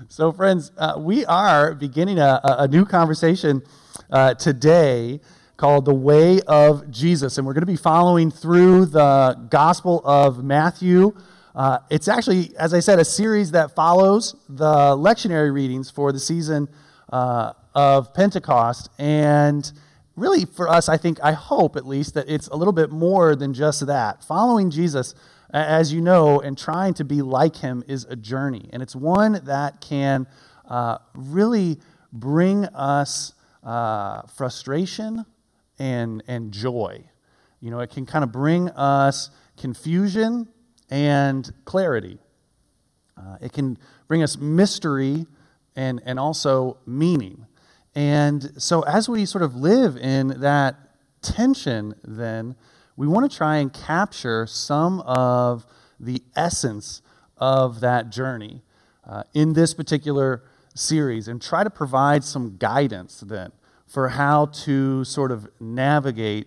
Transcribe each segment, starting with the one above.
So, friends, we are beginning a new conversation today called The Way of Jesus, and we're going to be following through the Gospel of Matthew. It's actually, as I said, a series that follows the lectionary readings for the season of Pentecost, and really for us, I hope at least, that it's a little bit more than just that. Following Jesus, as you know, and trying to be like him is a journey, and it's one that can really bring us frustration and joy. You know, it can kind of bring us confusion and clarity. It can bring us mystery and also meaning. And so as we sort of live in that tension, then, we want to try and capture some of the essence of that journey in this particular series and try to provide some guidance then for how to sort of navigate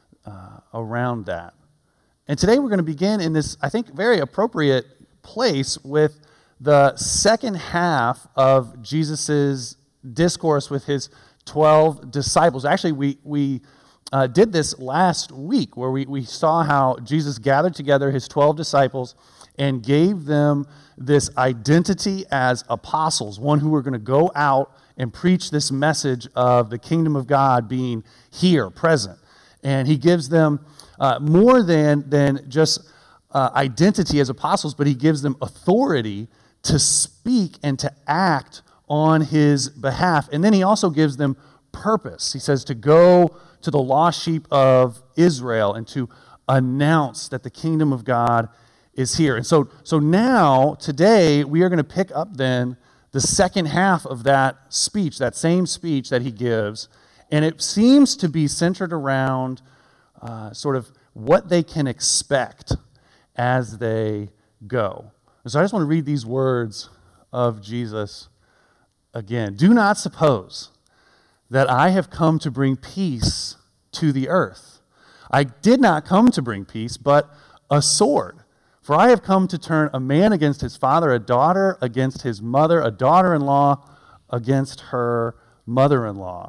around that. And today we're going to begin in this, I think, very appropriate place with the second half of Jesus' discourse with his 12 disciples. Actually, we did this last week where we saw how Jesus gathered together his 12 disciples and gave them this identity as apostles, one who were going to go out and preach this message of the kingdom of God being here, present. And he gives them more than just identity as apostles, but he gives them authority to speak and to act on his behalf. And then he also gives them purpose. He says to go to the lost sheep of Israel and to announce that the kingdom of God is here. And so now, today, we are going to pick up then the second half of that speech, that same speech that he gives, and it seems to be centered around sort of what they can expect as they go. And so I just want to read these words of Jesus again. Do not suppose that I have come to bring peace to the earth. I did not come to bring peace, but a sword. For I have come to turn a man against his father, a daughter against his mother, a daughter-in-law against her mother-in-law.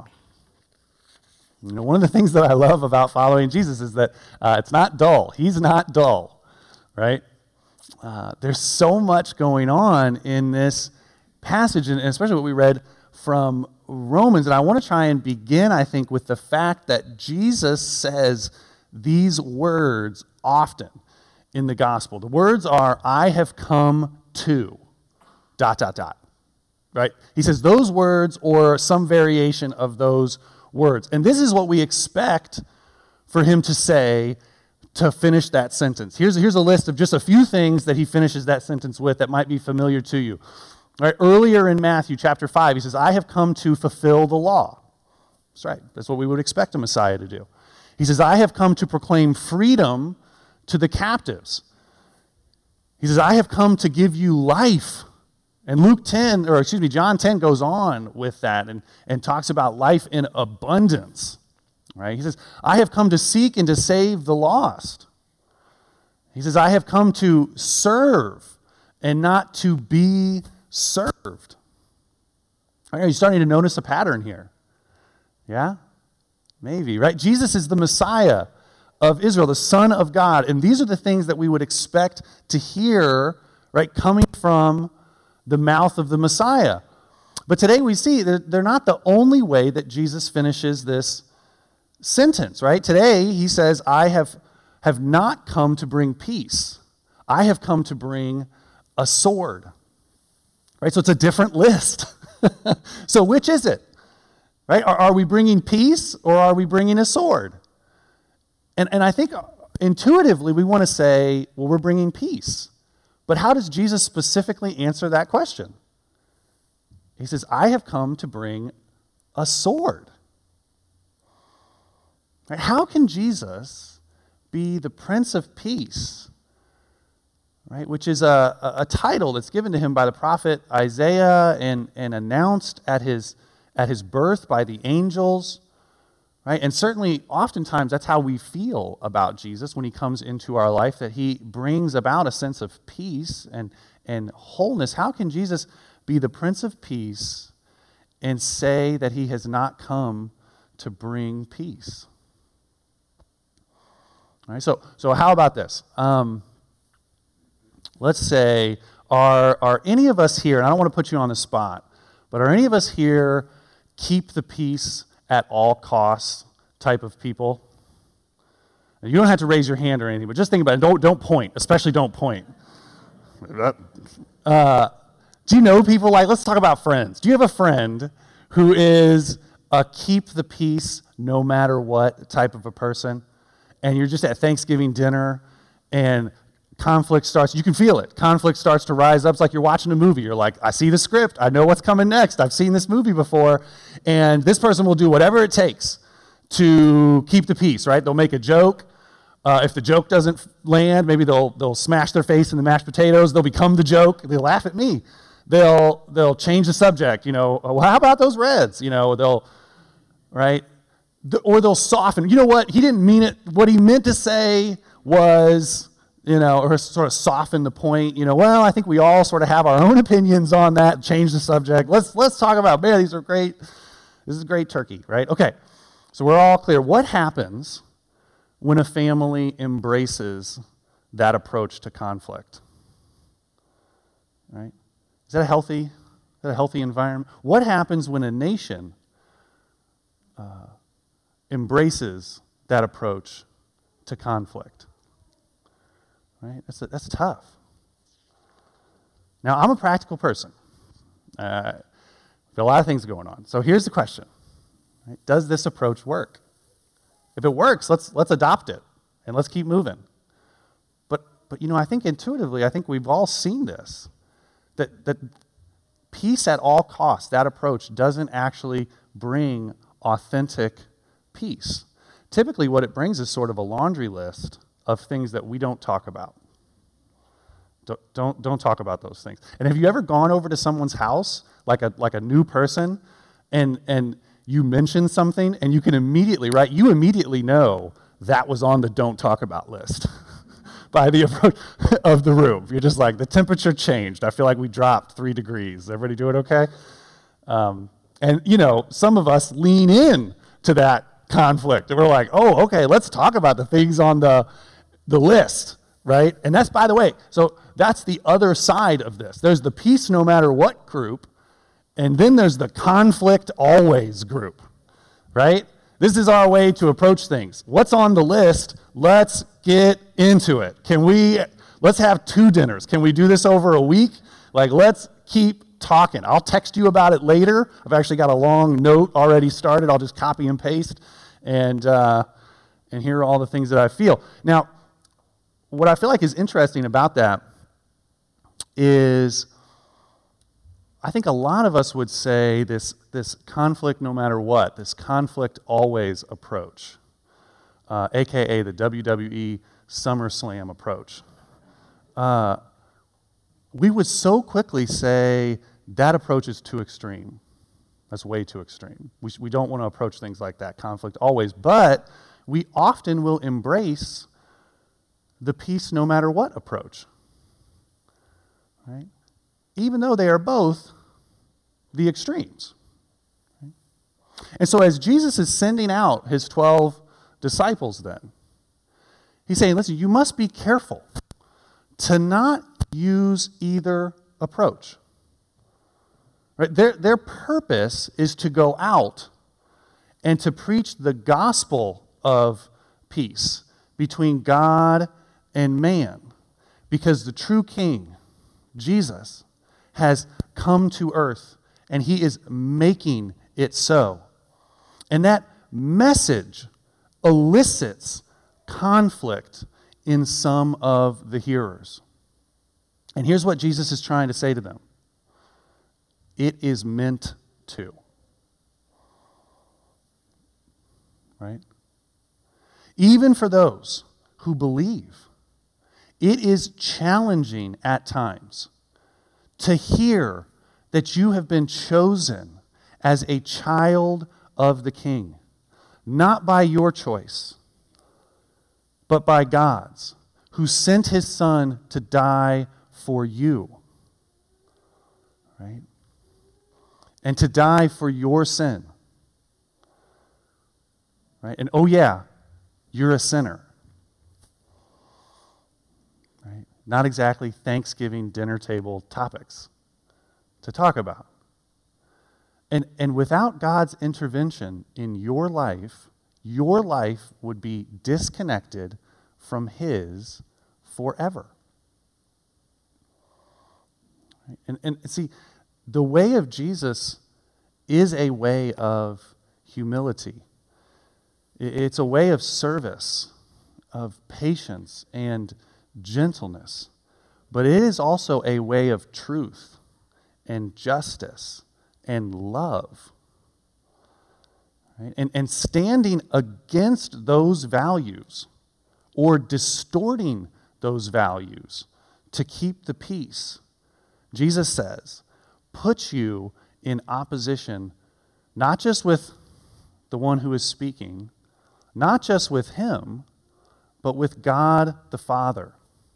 You know, one of the things that I love about following Jesus is that it's not dull. He's not dull, right? There's so much going on in this passage, and especially what we read from Romans, and I want to try and begin, I think, with the fact that Jesus says these words often in the gospel. The words are, I have come to, ... right? He says those words or some variation of those words. And this is what we expect for him to say to finish that sentence. Here's a list of just a few things that he finishes that sentence with that might be familiar to you. Right, earlier in Matthew chapter 5, he says, I have come to fulfill the law. That's right. That's what we would expect a Messiah to do. He says, I have come to proclaim freedom to the captives. He says, I have come to give you life. And John 10 goes on with that and talks about life in abundance. Right? He says, I have come to seek and to save the lost. He says, I have come to serve and not to be served. Are you starting to notice a pattern here? Yeah? Maybe, right? Jesus is the Messiah of Israel, the Son of God, and these are the things that we would expect to hear, right, coming from the mouth of the Messiah. But today we see that they're not the only way that Jesus finishes this sentence, right? Today he says, I have not come to bring peace. I have come to bring a sword. Right, so it's a different list. So which is it? Right? Are we bringing peace or are we bringing a sword? And I think intuitively we want to say, well, we're bringing peace. But how does Jesus specifically answer that question? He says, I have come to bring a sword. Right? How can Jesus be the Prince of Peace? Right, which is a title that's given to him by the prophet Isaiah and announced at his birth by the angels. Right? And certainly, oftentimes, that's how we feel about Jesus when he comes into our life, that he brings about a sense of peace and wholeness. How can Jesus be the Prince of Peace and say that he has not come to bring peace? All right, so how about this? Let's say, are any of us here, and I don't want to put you on the spot, but are any of us here keep the peace at all costs type of people? And you don't have to raise your hand or anything, but just think about it. Don't point, especially don't point. Do you know people let's talk about friends. Do you have a friend who is a keep the peace no matter what type of a person? And you're just at Thanksgiving dinner and conflict starts, you can feel it. Conflict starts to rise up. It's like you're watching a movie. You're like, I see the script. I know what's coming next. I've seen this movie before. And this person will do whatever it takes to keep the peace, right? They'll make a joke. If the joke doesn't land, maybe they'll smash their face in the mashed potatoes. They'll become the joke. They'll laugh at me. They'll change the subject. Well, how about those Reds? Right? Or they'll soften. You know what? He didn't mean it. What he meant to say was, or sort of soften the point. Well, I think we all sort of have our own opinions on that. Change the subject. Let's talk about, man, these are great. This is great turkey, right? Okay. So we're all clear. What happens when a family embraces that approach to conflict? Right? Is that a healthy environment? What happens when a nation embraces that approach to conflict? Right? That's tough. Now, I'm a practical person. Got a lot of things going on. So here's the question. Right? Does this approach work? If it works, let's adopt it and let's keep moving. But I think intuitively, we've all seen this. That peace at all costs, that approach doesn't actually bring authentic peace. Typically what it brings is sort of a laundry list of things that we don't talk about. Don't talk about those things. And have you ever gone over to someone's house, like a new person, and you mention something, and you can immediately, right? You immediately know that was on the don't talk about list by the approach of the room. You're just like, the temperature changed. I feel like we dropped 3 degrees. Everybody doing okay? And some of us lean in to that conflict. And we're like, oh, okay, let's talk about the things on the list, right? And that's, by the way, so that's the other side of this. There's the peace no matter what group, and then there's the conflict always group, right? This is our way to approach things. What's on the list? Let's get into it. Let's have 2 dinners. Can we do this over a week? Let's keep talking. I'll text you about it later. I've actually got a long note already started. I'll just copy and paste and here are all the things that I feel. Now, what I feel like is interesting about that is I think a lot of us would say this conflict no matter what, this conflict always approach, a.k.a. the WWE SummerSlam approach. We would so quickly say that approach is too extreme. That's way too extreme. We don't want to approach things like that, conflict always, but we often will embrace the peace no matter what approach, right? Even though they are both the extremes. Right? And so as Jesus is sending out his 12 disciples then, he's saying, listen, you must be careful to not use either approach. Right? Their purpose is to go out and to preach the gospel of peace between God and man, because the true King, Jesus, has come to earth, and he is making it so. And that message elicits conflict in some of the hearers. And here's what Jesus is trying to say to them. It is meant to. Right? Even for those who believe, it is challenging at times to hear that you have been chosen as a child of the King, not by your choice, but by God's, who sent his Son to die for you. Right? and to die for your sin. Right? And oh yeah, you're a sinner. Right? Not exactly Thanksgiving dinner table topics to talk about. And without God's intervention in your life would be disconnected from His forever. And see, the way of Jesus is a way of humility. It's a way of service, of patience and gentleness. But it is also a way of truth and justice and love. Right? And standing against those values or distorting those values to keep the peace, Jesus says, puts you in opposition not just with the one who is speaking, not just with Him, but with God the Father.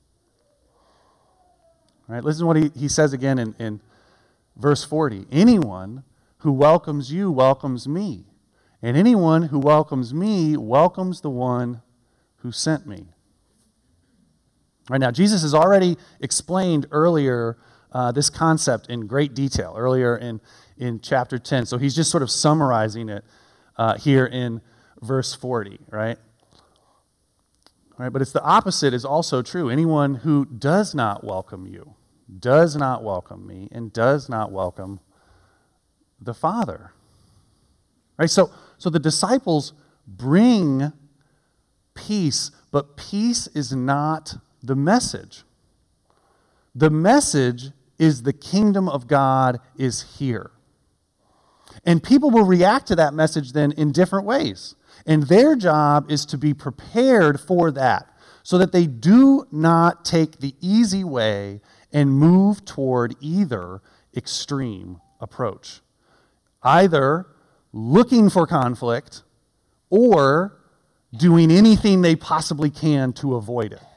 All right, listen to what he says again in verse 40. Anyone who welcomes you welcomes me, and anyone who welcomes me welcomes the one who sent me. All right, now, Jesus has already explained earlier this concept in great detail, earlier in chapter 10. So he's just sort of summarizing it here in verse 40, right? All right, but it's the opposite is also true. Anyone who does not welcome you does not welcome me and does not welcome the Father. Right? So the disciples bring peace, but peace is not the message. The message is the kingdom of God is here. And people will react to that message then in different ways. And their job is to be prepared for that so that they do not take the easy way and move toward either extreme approach. Either looking for conflict or doing anything they possibly can to avoid it.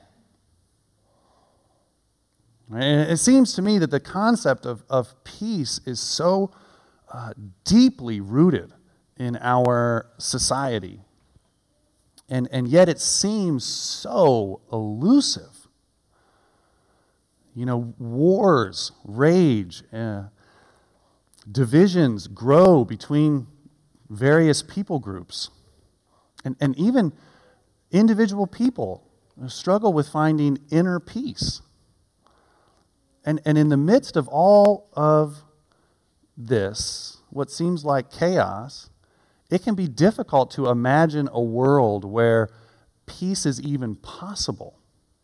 And it seems to me that the concept of peace is so deeply rooted in our society. And yet it seems so elusive. You know, wars rage, divisions grow between various people groups. And even individual people struggle with finding inner peace. And in the midst of all of this, what seems like chaos, it can be difficult to imagine a world where peace is even possible.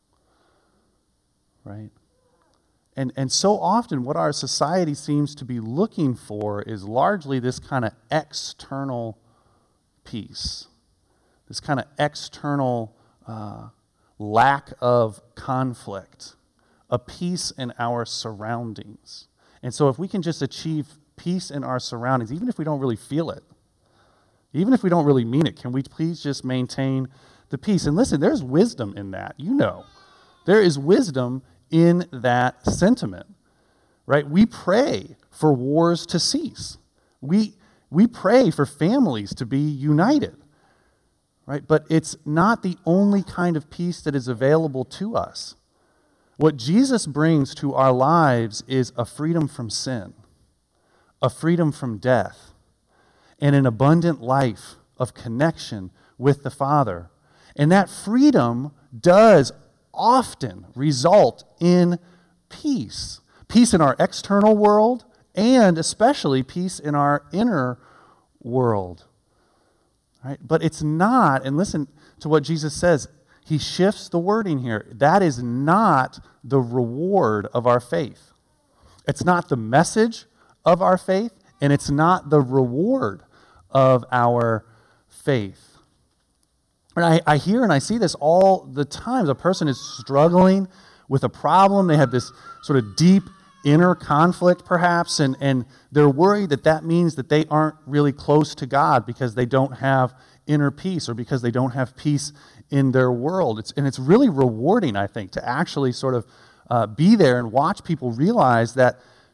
Right? And so often what our society seems to be looking for is largely this kind of external peace, this kind of external lack of conflict, a peace in our surroundings. And so if we can just achieve peace in our surroundings, even if we don't really feel it, even if we don't really mean it, can we please just maintain the peace? And listen, there's wisdom in that, you know. There is wisdom in that sentiment, right? We pray for wars to cease. We pray for families to be united, right? But it's not the only kind of peace that is available to us. What Jesus brings to our lives is a freedom from sin, a freedom from death, and an abundant life of connection with the Father. And that freedom does often result in peace. Peace in our external world and especially peace in our inner world. Right? But it's not, and listen to what Jesus says, He shifts the wording here. That is not the reward of our faith. It's not the message of our faith, and it's not the reward of our faith. And I hear and I see this all the time. A person is struggling with a problem. They have this sort of deep inner conflict, perhaps, and they're worried that means that they aren't really close to God because they don't have inner peace or because they don't have peace in their world. It's really rewarding, I think, to actually sort of be there and watch people realize that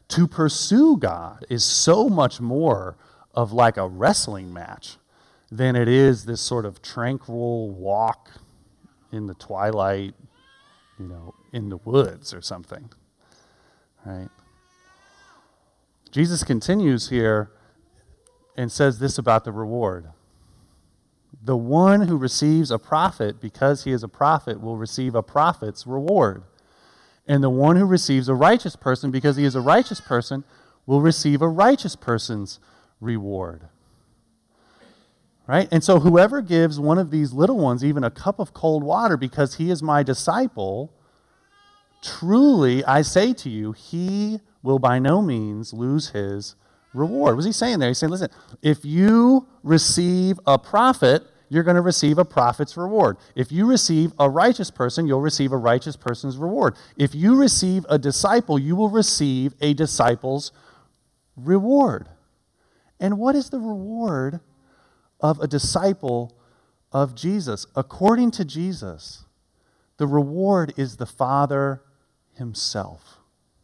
to pursue God is so much more of like a wrestling match than it is this sort of tranquil walk in the twilight, in the woods or something, right? Jesus continues here and says this about the reward. The one who receives a prophet because he is a prophet will receive a prophet's reward. And the one who receives a righteous person because he is a righteous person will receive a righteous person's reward. Right? And so whoever gives one of these little ones even a cup of cold water because he is my disciple, truly I say to you, he will by no means lose his reward. What was he saying there? He's saying, listen, if you receive a prophet, you're going to receive a prophet's reward. If you receive a righteous person, you'll receive a righteous person's reward. If you receive a disciple, you will receive a disciple's reward. And what is the reward of a disciple of Jesus? According to Jesus, the reward is the Father himself.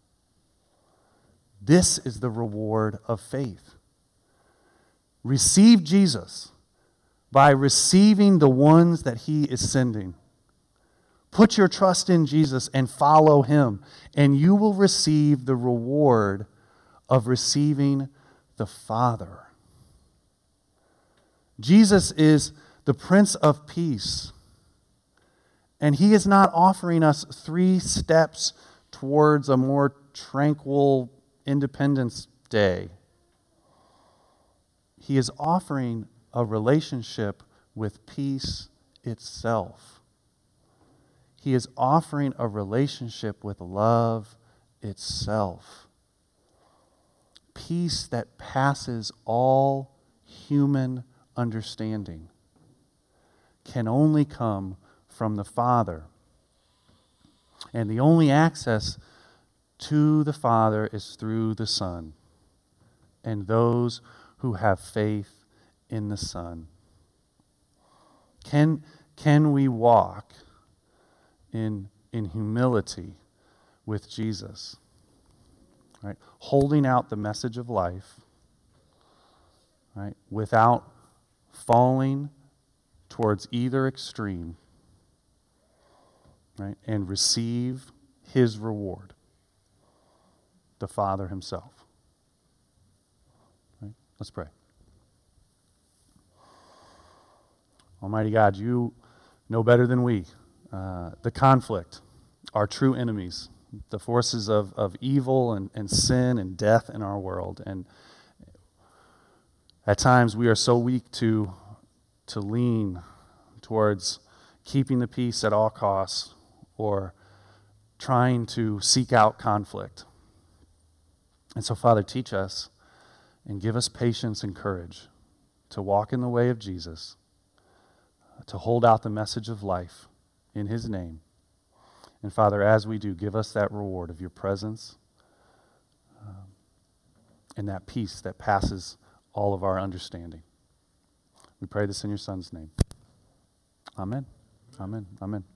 This is the reward of faith. Receive Jesus by receiving the ones that he is sending. Put your trust in Jesus and follow him, and you will receive the reward of receiving the Father. Jesus is the Prince of Peace, and he is not offering us 3 steps towards a more tranquil Independence Day. He is offering a relationship with peace itself. He is offering a relationship with love itself. Peace that passes all human understanding can only come from the Father. And the only access to the Father is through the Son and those who have faith in the Son. Can we walk in humility with Jesus? Right? Holding out the message of life, right? Without falling towards either extreme, right? And receive his reward, the Father himself. Right? Let's pray. Almighty God, you know better than we the conflict, our true enemies, the forces of evil and sin and death in our world. And at times we are so weak to lean towards keeping the peace at all costs or trying to seek out conflict. And so, Father, teach us and give us patience and courage to walk in the way of Jesus, to hold out the message of life in his name. And Father, as we do, give us that reward of your presence and that peace that passes all of our understanding. We pray this in your Son's name. Amen. Amen. Amen.